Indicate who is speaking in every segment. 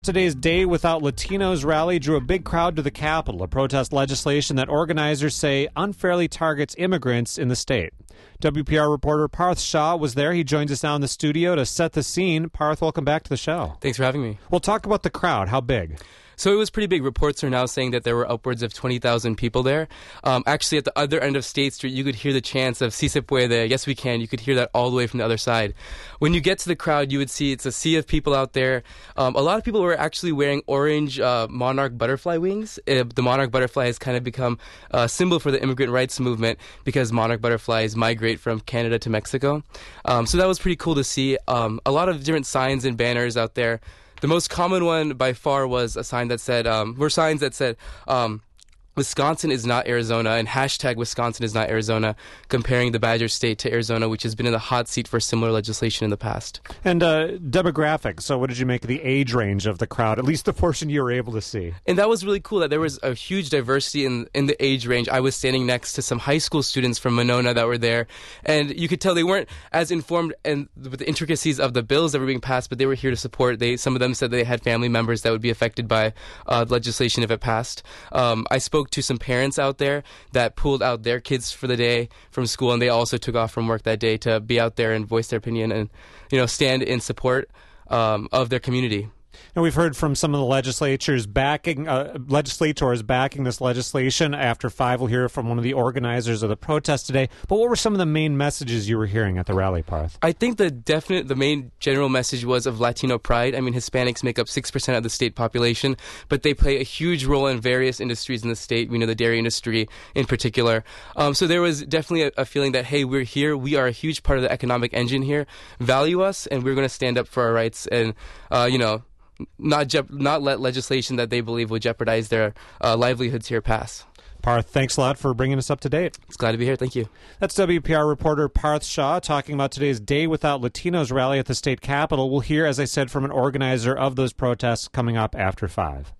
Speaker 1: Yesterday's Day Without Latinos rally drew a big crowd to the Capitol to protest legislation that organizers say unfairly targets immigrants in the state. WPR reporter Parth Shah was there. He joins us now in the studio to set the scene. Parth, welcome back to the show.
Speaker 2: Thanks for having me.
Speaker 1: We'll talk about the crowd. How big?
Speaker 2: So it was pretty big. Reports are now saying that there were upwards of 20,000 people there. Actually, at the other end of State Street, you could hear the chants of Si se puede, yes we can. You could hear that all the way from the other side. When you get to the crowd, you would see it's a sea of people out there. A lot of people were actually wearing orange monarch butterfly wings. The monarch butterfly has kind of become a symbol for the immigrant rights movement because monarch butterflies migrate from Canada to Mexico. So that was pretty cool to see. A lot of different signs and banners out there. The most common one by far was a sign that said, Wisconsin is not Arizona, and hashtag Wisconsin is not Arizona, comparing the Badger State to Arizona, which has been in the hot seat for similar legislation in the past.
Speaker 1: And demographics. So what did you make of the age range of the crowd, at least the portion you were able to see?
Speaker 2: And that was really cool that there was a huge diversity in the age range. I was standing next to some high school students from Monona that were there, and you could tell they weren't as informed and with the intricacies of the bills that were being passed, but they were here to support. Some of them said they had family members that would be affected by legislation if it passed. I spoke to some parents out there that pulled out their kids for the day from school, and they also took off from work that day to be out there and voice their opinion and, stand in support of their community.
Speaker 1: And we've heard from some of the legislators backing this legislation. After 5, we'll hear from one of the organizers of the protest today. But what were some of the main messages you were hearing at the rally, Parth?
Speaker 2: I think the main general message was of Latino pride. I mean, Hispanics make up 6% of the state population, but they play a huge role in various industries in the state. We know the dairy industry in particular. So there was definitely a feeling that, hey, we're here. We are a huge part of the economic engine here. Value us, and we're going to stand up for our rights and, not let legislation that they believe would jeopardize their livelihoods here pass.
Speaker 1: Parth, thanks a lot for bringing us up to date.
Speaker 2: It's glad to be here. Thank you.
Speaker 1: That's WPR reporter Parth Shah talking about today's Day Without Latinos rally at the state capitol. We'll hear, as I said, from an organizer of those protests coming up after 5.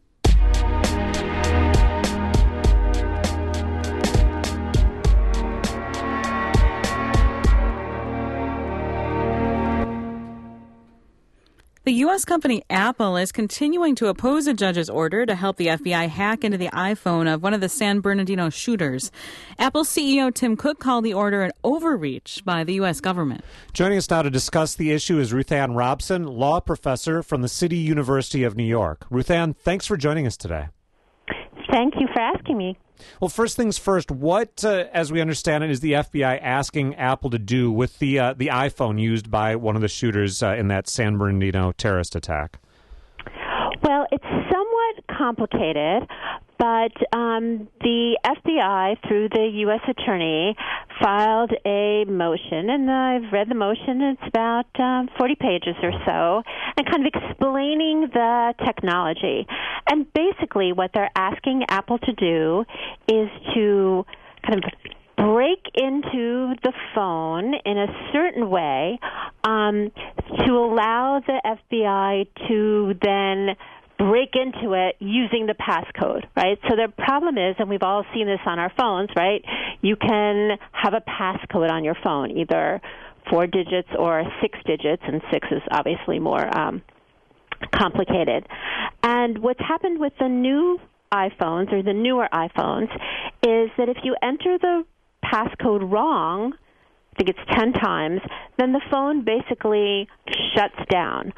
Speaker 3: The U.S. company Apple is continuing to oppose a judge's order to help the FBI hack into the iPhone of one of the San Bernardino shooters. Apple CEO Tim Cook called the order an overreach by the U.S. government.
Speaker 1: Joining us now to discuss the issue is Ruth Ann Robson, law professor from the City University of New York. Ruth Ann, thanks for joining us today.
Speaker 4: Thank you for asking me.
Speaker 1: Well, first things first, what, as we understand it, is the FBI asking Apple to do with the iPhone used by one of the shooters in that San Bernardino terrorist attack?
Speaker 4: Well, it's somewhat complicated, but the FBI, through the U.S. Attorney, filed a motion, and I've read the motion. It's about 40 pages or so, and kind of explaining the technology. And basically what they're asking Apple to do is to kind of break into the phone in a certain way to allow the FBI to then break into it using the passcode, right? So the problem is, and we've all seen this on our phones, right? You can have a passcode on your phone, either 4 digits or 6 digits, and 6 is obviously more complicated. And what's happened with the new iPhones, or the newer iPhones, is that if you enter the passcode wrong, I think it's 10 times, then the phone basically shuts down.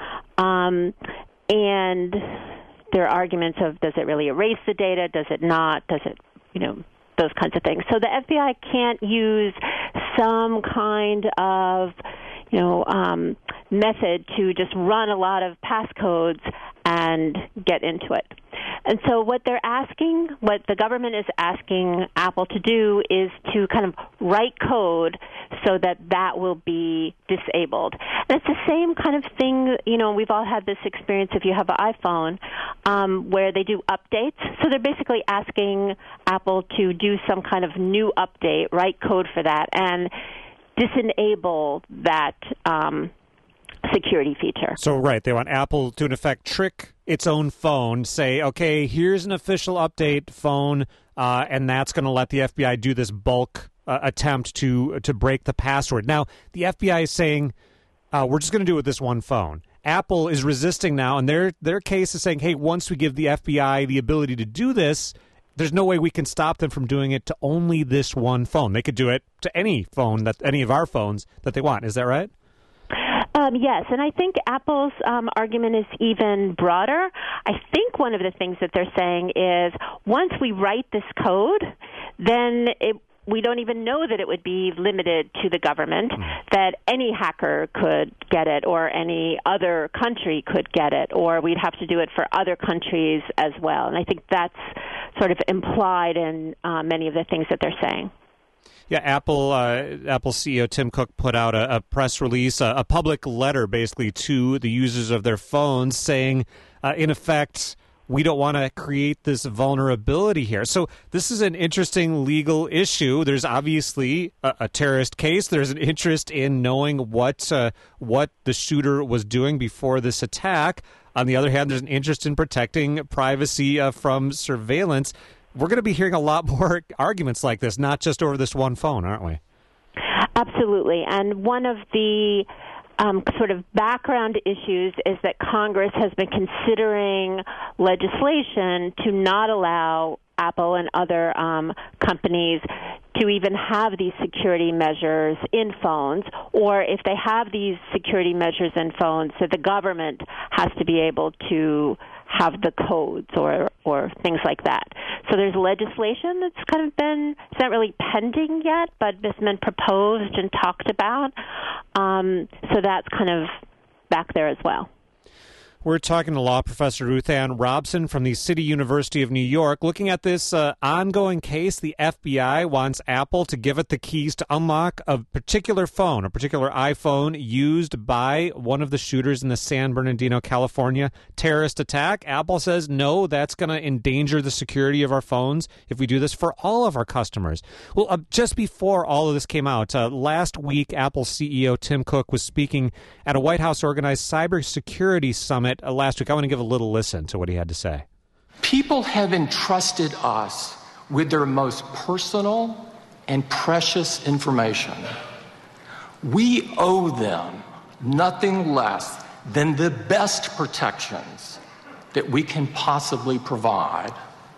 Speaker 4: And there are arguments of, does it really erase the data? Does it not? Does it, those kinds of things. So the FBI can't use some kind of, method to just run a lot of passcodes and get into it. And so what the government is asking Apple to do is to kind of write code so that will be disabled. And it's the same kind of thing, we've all had this experience if you have an iPhone where they do updates. So they're basically asking Apple to do some kind of new update, write code for that, and disenable that security feature.
Speaker 1: So, right, they want Apple to, in effect, trick its own phone, say, okay, here's an official update phone, and that's going to let the FBI do this bulk attempt to break the password. Now, the FBI is saying, we're just going to do it with this one phone. Apple is resisting now, and their case is saying, hey, once we give the FBI the ability to do this, there's no way we can stop them from doing it to only this one phone. They could do it to any phone, any of our phones that they want. Is that right?
Speaker 4: Yes, and I think Apple's argument is even broader. I think one of the things that they're saying is once we write this code, then we don't even know that it would be limited to the government, that any hacker could get it or any other country could get it, or we'd have to do it for other countries as well. And I think that's sort of implied in many of the things that they're saying.
Speaker 1: Yeah, Apple CEO Tim Cook put out a press release, a public letter basically to the users of their phones saying, in effect, we don't want to create this vulnerability here. So this is an interesting legal issue. There's obviously a terrorist case. There's an interest in knowing what the shooter was doing before this attack. On the other hand, there's an interest in protecting privacy from surveillance. We're going to be hearing a lot more arguments like this, not just over this one phone, aren't we?
Speaker 4: Absolutely. And one of the sort of background issues is that Congress has been considering legislation to not allow Apple and other companies to even have these security measures in phones, or if they have these security measures in phones, so the government has to be able to have the codes or things like that. So there's legislation that's kind of been, it's not really pending yet, but it's been proposed and talked about. So that's kind of back there as well.
Speaker 1: We're talking to law professor Ruth Ann Robson from the City University of New York. Looking at this ongoing case, the FBI wants Apple to give it the keys to unlock a particular phone, a particular iPhone used by one of the shooters in the San Bernardino, California terrorist attack. Apple says, no, that's going to endanger the security of our phones if we do this for all of our customers. Well, just before all of this came out, last week, Apple CEO Tim Cook was speaking at a White House-organized cybersecurity summit last week. I want to give a little listen to what he had to say.
Speaker 5: People have entrusted us with their most personal and precious information. We owe them nothing less than the best protections that we can possibly provide.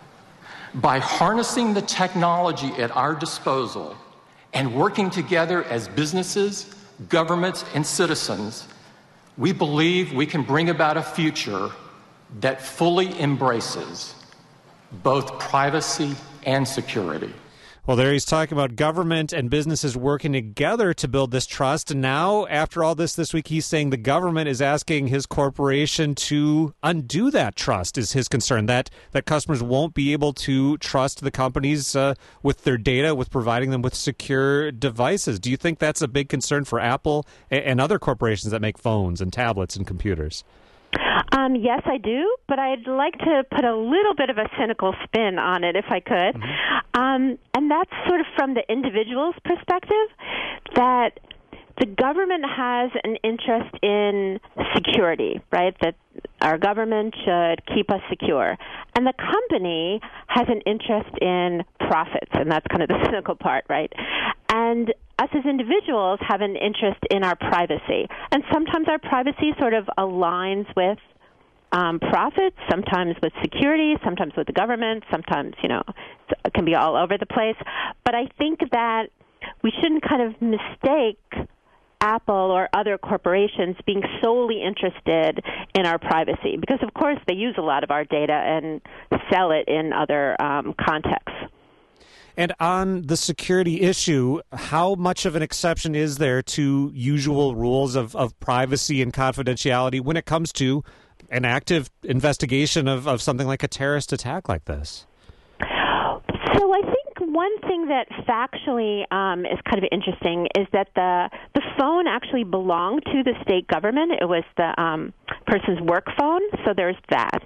Speaker 5: By harnessing the technology at our disposal and working together as businesses, governments, and citizens, we believe we can bring about a future that fully embraces both privacy and security.
Speaker 1: Well, there he's talking about government and businesses working together to build this trust. And now, after all this week, he's saying the government is asking his corporation to undo that trust, is his concern, that customers won't be able to trust the companies with their data, with providing them with secure devices. Do you think that's a big concern for Apple and other corporations that make phones and tablets and computers?
Speaker 4: Yes, I do, but I'd like to put a little bit of a cynical spin on it, if I could. And that's sort of from the individual's perspective, that the government has an interest in security, right? That our government should keep us secure. And the company has an interest in profits, and that's kind of the cynical part, right? And us as individuals have an interest in our privacy. And sometimes our privacy sort of aligns with profits, sometimes with security, sometimes with the government, sometimes, it can be all over the place. But I think that we shouldn't kind of mistake Apple or other corporations being solely interested in our privacy, because, of course, they use a lot of our data and sell it in other contexts.
Speaker 1: And on the security issue, how much of an exception is there to usual rules of privacy and confidentiality when it comes to an active investigation of something like a terrorist attack like this?
Speaker 4: So I think one thing that factually is kind of interesting is that the phone actually belonged to the state government. It was the person's work phone, so there's that.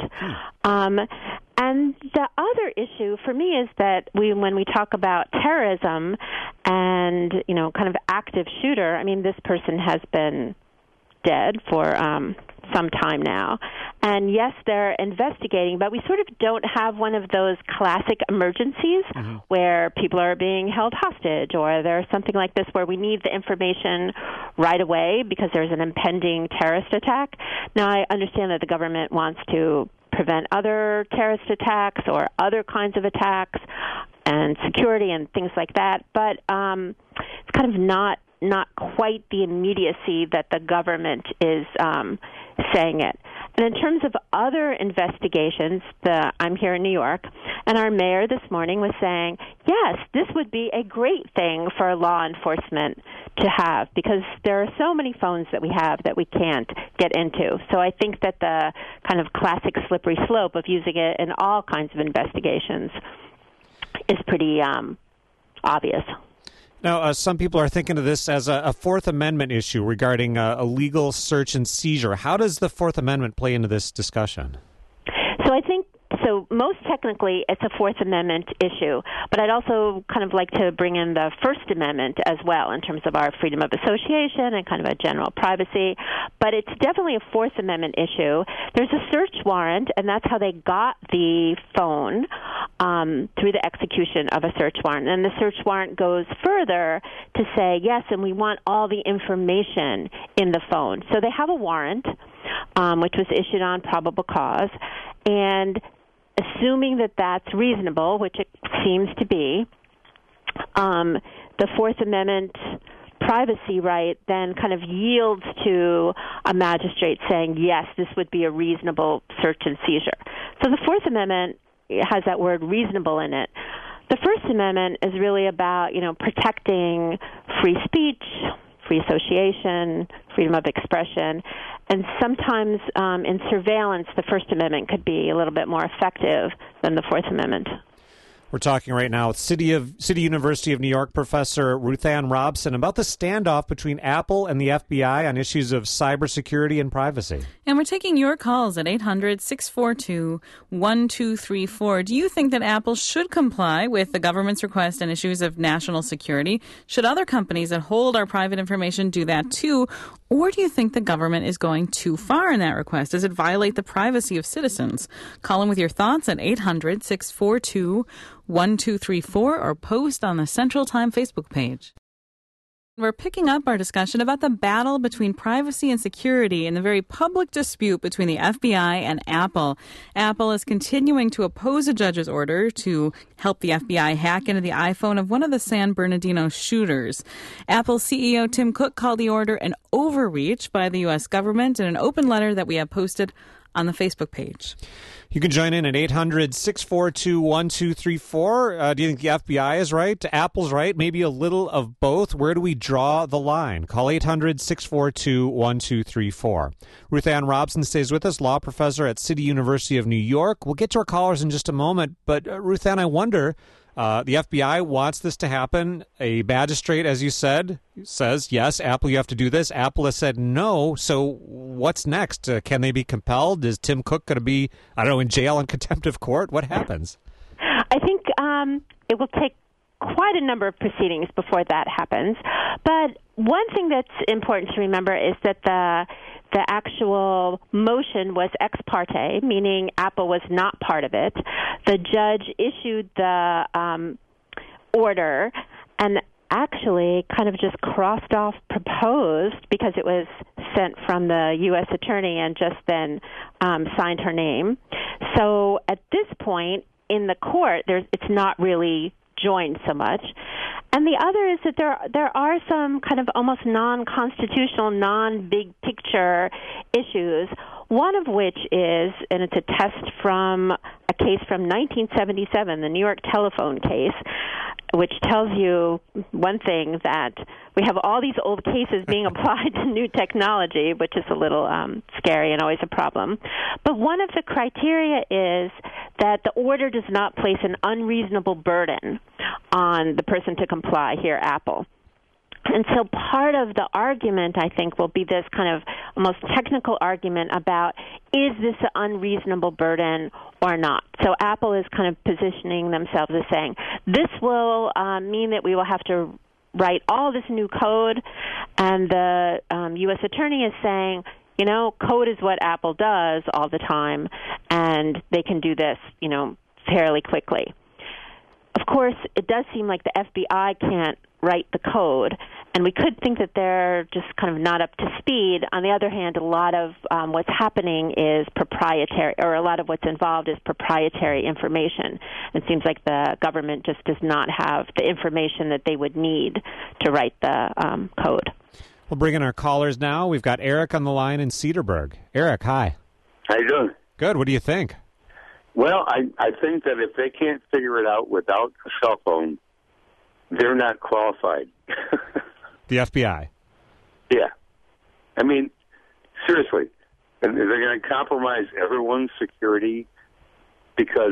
Speaker 4: And the other issue for me is that when we talk about terrorism and, kind of active shooter, I mean, this person has been dead for some time now. And yes, they're investigating, but we sort of don't have one of those classic emergencies where people are being held hostage, or there's something like this where we need the information right away because there's an impending terrorist attack. Now, I understand that the government wants to prevent other terrorist attacks or other kinds of attacks and security and things like that, but it's kind of not quite the immediacy that the government is saying it. And in terms of other investigations, I'm here in New York, and our mayor this morning was saying, yes, this would be a great thing for law enforcement to have, because there are so many phones that we have that we can't get into. So I think that the kind of classic slippery slope of using it in all kinds of investigations is pretty obvious.
Speaker 1: Now, some people are thinking of this as a Fourth Amendment issue regarding a legal search and seizure. How does the Fourth Amendment play into this discussion?
Speaker 4: So I think, most technically, it's a Fourth Amendment issue, but I'd also kind of like to bring in the First Amendment as well in terms of our freedom of association and kind of a general privacy, but it's definitely a Fourth Amendment issue. There's a search warrant, and that's how they got the phone, through the execution of a search warrant. And the search warrant goes further to say, yes, and we want all the information in the phone. So they have a warrant, which was issued on probable cause, and assuming that that's reasonable, which it seems to be, the Fourth Amendment privacy right then kind of yields to a magistrate saying, yes, this would be a reasonable search and seizure. So the Fourth Amendment has that word reasonable in it. The First Amendment is really about, protecting free speech, free association, freedom of expression, and sometimes in surveillance, the First Amendment could be a little bit more effective than the Fourth Amendment.
Speaker 1: We're talking right now with City University of New York professor Ruth Ann Robson about the standoff between Apple and the FBI on issues of cybersecurity and privacy.
Speaker 3: And we're taking your calls at 800-642-1234. Do you think that Apple should comply with the government's request on issues of national security? Should other companies that hold our private information do that too? Or do you think the government is going too far in that request? Does it violate the privacy of citizens? Call in with your thoughts at 800-642-1234 or post on the Central Time Facebook page. We're picking up our discussion about the battle between privacy and security in the very public dispute between the FBI and Apple. Apple is continuing to oppose a judge's order to help the FBI hack into the iPhone of one of the San Bernardino shooters. Apple CEO Tim Cook called the order an overreach by the U.S. government in an open letter that we have posted on the Facebook page.
Speaker 1: You can join in at 800-642-1234. Do you think the FBI is right? Apple's right? Maybe a little of both? Where do we draw the line? Call 800-642-1234. Ruth Ann Robson stays with us, law professor at City University of New York. We'll get to our callers in just a moment, but Ruth Ann, I wonder, the FBI wants this to happen. A magistrate, as you said, says, yes, Apple, you have to do this. Apple has said no. So what's next? Can they be compelled? Is Tim Cook going to be, in jail in contempt of court? What happens?
Speaker 4: I think it will take quite a number of proceedings before that happens. But one thing that's important to remember is that the actual motion was ex parte, meaning Apple was not part of it. The judge issued the order and actually kind of just crossed off proposed because it was sent from the U.S. attorney and just then signed her name. So at this point in the court, it's not really joined so much. And the other is that there are some kind of almost non-constitutional, non-big picture issues, one of which is, and it's a test from a case from 1977, the New York telephone case, which tells you one thing, that we have all these old cases being applied to new technology, which is a little scary and always a problem. But one of the criteria is that the order does not place an unreasonable burden on the person to comply, here, Apple. And so part of the argument, I think, will be this kind of almost technical argument about, is this an unreasonable burden or not? So Apple is kind of positioning themselves as saying, this will mean that we will have to write all this new code, and the U.S. attorney is saying, code is what Apple does all the time, and they can do this, fairly quickly. Of course, it does seem like the FBI can't write the code, and we could think that they're just kind of not up to speed. On the other hand, a lot of what's happening is proprietary, or a lot of what's involved is proprietary information. It seems like the government just does not have the information that they would need to write the code.
Speaker 1: We'll bring in our callers now. We've got Eric on the line in Cedarburg. Eric, hi.
Speaker 6: How you doing?
Speaker 1: Good. What do you think?
Speaker 6: Well, I think that if they can't figure it out without a cell phone, they're not qualified.
Speaker 1: The FBI.
Speaker 6: Yeah. I mean, seriously. And they're going to compromise everyone's security because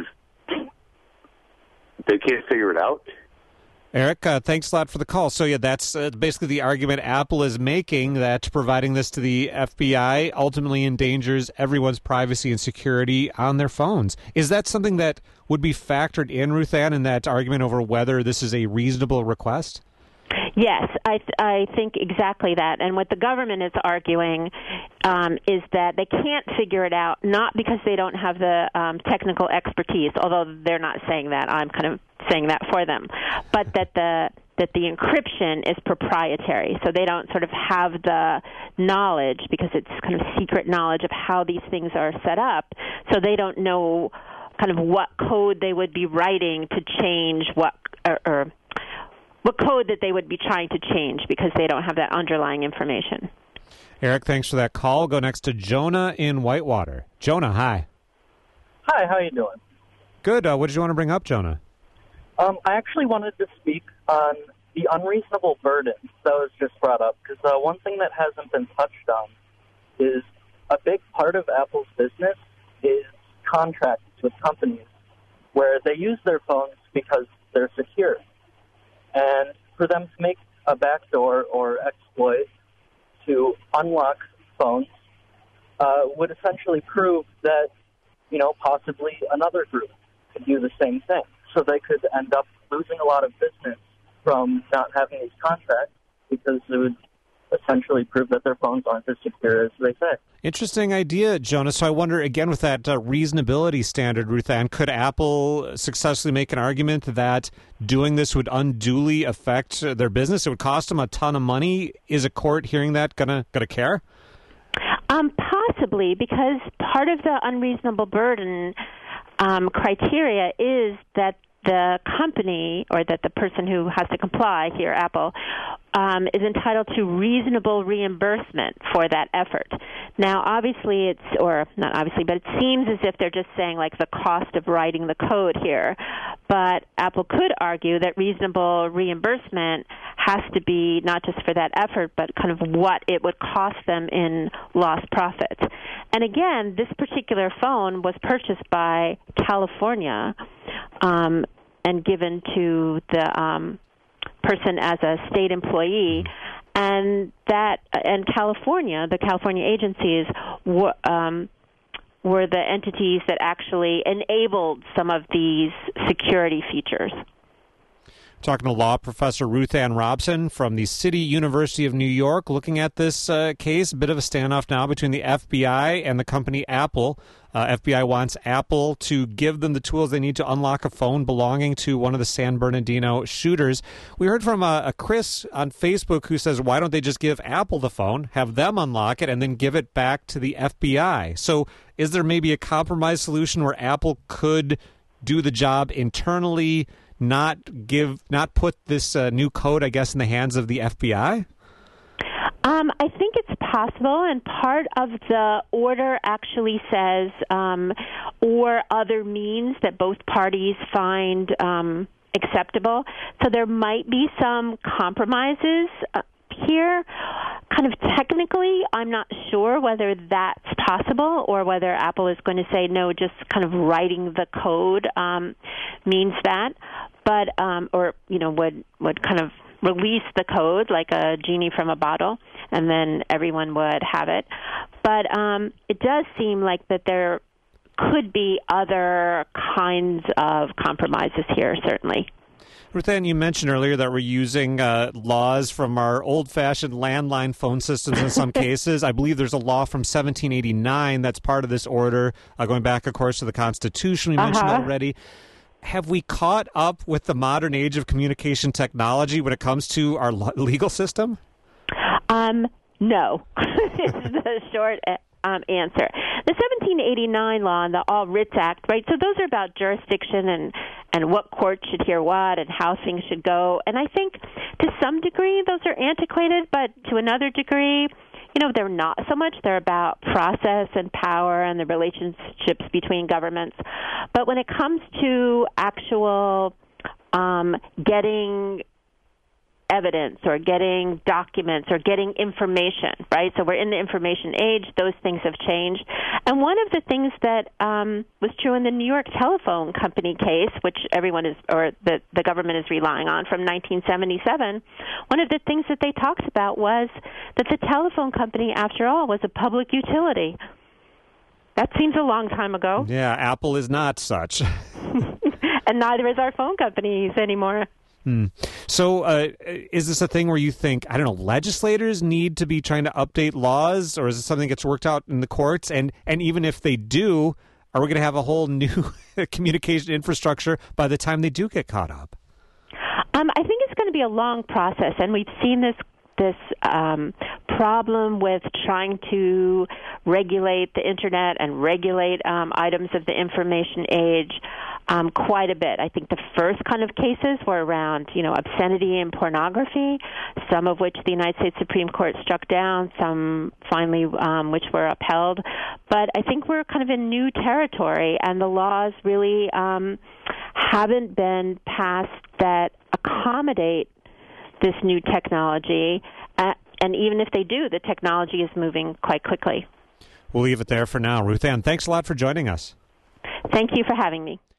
Speaker 6: they can't figure it out?
Speaker 1: Eric, thanks a lot for the call. So, yeah, that's basically the argument Apple is making, that providing this to the FBI ultimately endangers everyone's privacy and security on their phones. Is that something that would be factored in, Ruth Ann, in that argument over whether this is a reasonable request?
Speaker 4: Yes, I think exactly that. And what the government is arguing is that they can't figure it out, not because they don't have the technical expertise, although they're not saying that. I'm kind of saying that for them, but that the encryption is proprietary, so they don't sort of have the knowledge, because it's kind of secret knowledge of how these things are set up, so they don't know kind of what code they would be writing to change what code that they would be trying to change, because they don't have that underlying information.
Speaker 1: Eric, thanks for that call. We'll go next to Jonah in Whitewater. Jonah, hi.
Speaker 7: Hi, how are you doing?
Speaker 1: Good. What did you want to bring up, Jonah?
Speaker 7: I actually wanted to speak on the unreasonable burden that was just brought up, because one thing that hasn't been touched on is a big part of Apple's business is contracts with companies where they use their phones because they're secure. And for them to make a backdoor or exploit to unlock phones would essentially prove that, possibly another group could do the same thing. So they could end up losing a lot of business from not having these contracts, because it would essentially prove that their phones aren't as secure as they say.
Speaker 1: Interesting idea, Jonah. So I wonder, again, with that reasonability standard, Ruth Ann, could Apple successfully make an argument that doing this would unduly affect their business? It would cost them a ton of money. Is a court hearing that gonna care?
Speaker 4: Possibly, because part of the unreasonable burden criteria is that the company, or that the person who has to comply here, Apple, is entitled to reasonable reimbursement for that effort. Now, obviously, it seems as if they're just saying, like, the cost of writing the code here. But Apple could argue that reasonable reimbursement has to be not just for that effort, but kind of what it would cost them in lost profits. And again, this particular phone was purchased by California and given to the person as a state employee, and California, the California agencies were the entities that actually enabled some of these security features.
Speaker 1: Talking to law professor Ruth Ann Robson from the City University of New York, looking at this case. A bit of a standoff now between the FBI and the company Apple. FBI wants Apple to give them the tools they need to unlock a phone belonging to one of the San Bernardino shooters. We heard from a Chris on Facebook who says, why don't they just give Apple the phone, have them unlock it, and then give it back to the FBI? So is there maybe a compromise solution where Apple could do the job internally, not put this new code, I guess, in the hands of the FBI?
Speaker 4: I think it's possible, and part of the order actually says, or other means that both parties find acceptable. So there might be some compromises here. Kind of technically, I'm not sure whether that's possible, or whether Apple is going to say, no, just kind of writing the code means that, but would kind of release the code like a genie from a bottle, and then everyone would have it. But it does seem like that there could be other kinds of compromises here, certainly.
Speaker 1: Ruth Ann, you mentioned earlier that we're using laws from our old-fashioned landline phone systems in some cases. I believe there's a law from 1789 that's part of this order, going back, of course, to the Constitution we mentioned already. Have we caught up with the modern age of communication technology when it comes to our legal system?
Speaker 4: No, is the short answer. The 1789 law and the All Writs Act, right? So those are about jurisdiction and what court should hear what and how things should go. And I think to some degree those are antiquated, but to another degree, they're not so much. They're about process and power and the relationships between governments. But when it comes to actual getting evidence or getting documents or getting information, right? So we're in the information age. Those things have changed. And one of the things that was true in the New York Telephone Company case, which everyone is, or the government is relying on from 1977, one of the things that they talked about was that the telephone company, after all, was a public utility. That seems a long time ago.
Speaker 1: Yeah, Apple is not such.
Speaker 4: And neither is our phone companies anymore.
Speaker 1: So is this a thing where you think, legislators need to be trying to update laws, or is it something that gets worked out in the courts? And even if they do, are we going to have a whole new communication infrastructure by the time they do get caught up?
Speaker 4: I think it's going to be a long process, and we've seen this problem with trying to regulate the Internet and regulate items of the information age quite a bit. I think the first kind of cases were around, obscenity and pornography, some of which the United States Supreme Court struck down, some finally which were upheld. But I think we're kind of in new territory, and the laws really haven't been passed that accommodate this new technology, and even if they do, the technology is moving quite quickly.
Speaker 1: We'll leave it there for now. Ruth Ann, thanks a lot for joining us.
Speaker 4: Thank you for having me.